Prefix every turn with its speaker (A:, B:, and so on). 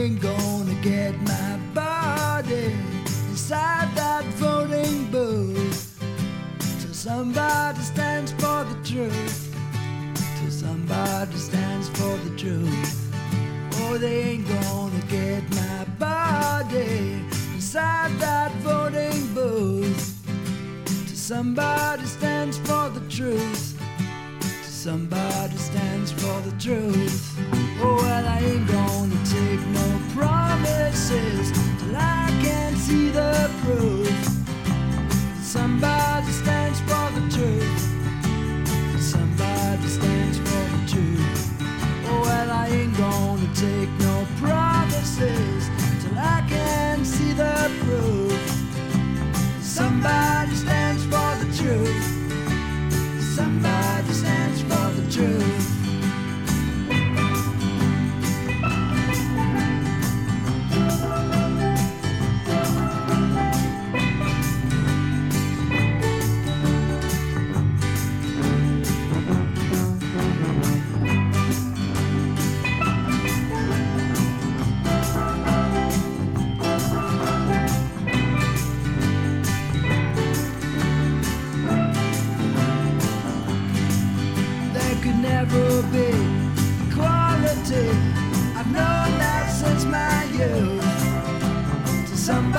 A: ain't gonna get my body inside that voting booth till somebody stands for the truth. Till somebody stands for the truth. Oh, they ain't gonna get my body inside that voting booth till somebody stands for the truth. Somebody stands for the truth. Oh, well, I ain't gonna take no promises till I can see the proof. Somebody stands for the truth. Somebody stands for the truth. Oh, well, I ain't gonna take no promises till I can see the proof. Somebody stands for the truth. Somebody stands for the truth. Never be equality. I've known that since my youth. To somebody